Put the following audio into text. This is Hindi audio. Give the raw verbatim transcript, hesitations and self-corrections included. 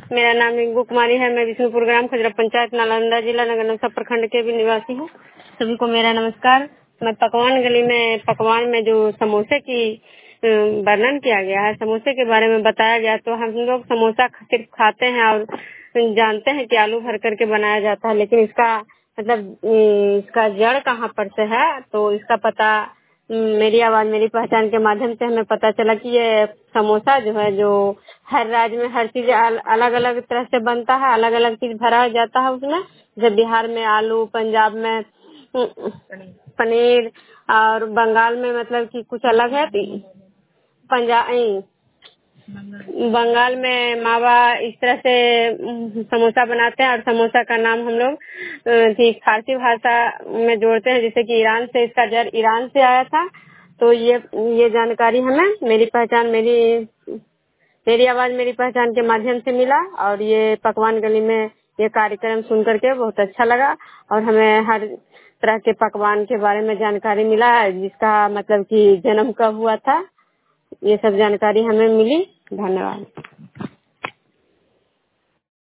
मेरा नाम इंगू कुमारी है। मैं विष्णुपुर ग्राम खजरा पंचायत नालंदा जिला नगरनौसा प्रखंड के भी निवासी हूँ। सभी को मेरा नमस्कार। मैं पकवान गली में पकवान में जो समोसे की वर्णन किया गया है, समोसे के बारे में बताया गया, तो हम लोग समोसा सिर्फ खाते हैं और जानते हैं कि आलू भर करके बनाया जाता है, लेकिन इसका मतलब इसका जड़ कहाँ पर से है, तो इसका पता मेरी आवाज मेरी पहचान के माध्यम से हमें पता चला कि ये समोसा जो है, जो हर राज्य में हर चीज अलग अलग तरह से बनता है, अलग अलग चीज भरा जाता है उसमें। जैसे बिहार में आलू, पंजाब में पनीर और बंगाल में मतलब कि कुछ अलग है। पंजाब बंगाल में मावा इस तरह से समोसा बनाते हैं और समोसा का नाम हम लोग फारसी भाषा में जोड़ते हैं, जैसे कि ईरान से इसका जड़ ईरान से आया था। तो ये ये जानकारी हमें मेरी पहचान मेरी मेरी आवाज मेरी पहचान के माध्यम से मिला, और ये पकवान गली में ये कार्यक्रम सुन करके बहुत अच्छा लगा, और हमें हर तरह के पकवान के बारे में जानकारी मिला, जिसका मतलब कि जन्म कब हुआ था, ये सब जानकारी हमें मिली। धन्यवाद।